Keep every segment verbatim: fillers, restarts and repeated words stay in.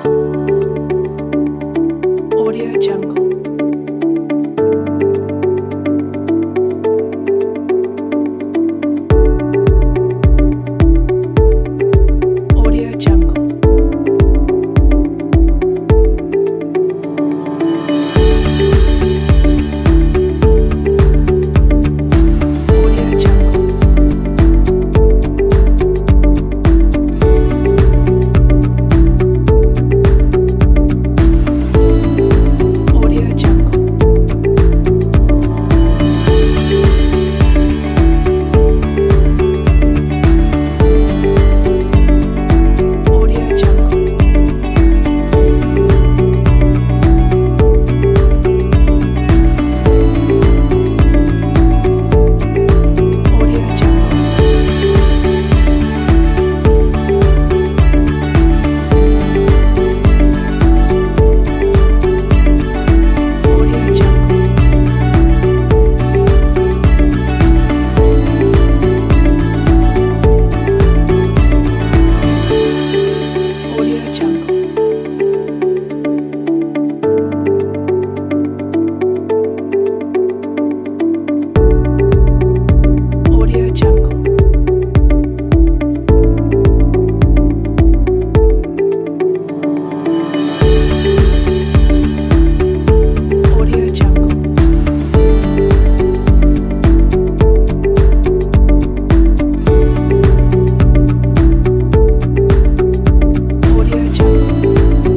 Audio Jungle. Audio Jungle. Audio Jungle. Audio Jungle. Audio Jungle. Audio Jungle. Audio Jungle. Audio Jungle. Audio Jungle. Audio Jungle. Audio Jungle.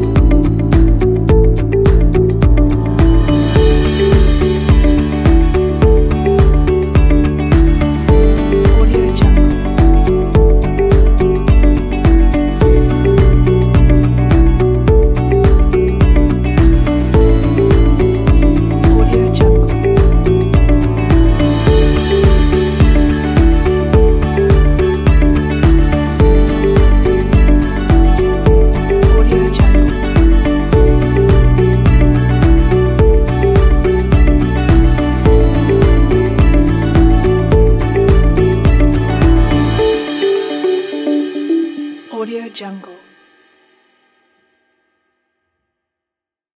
Audio Jungle. Audio Jungle. Audio Jungle. Audio Jungle.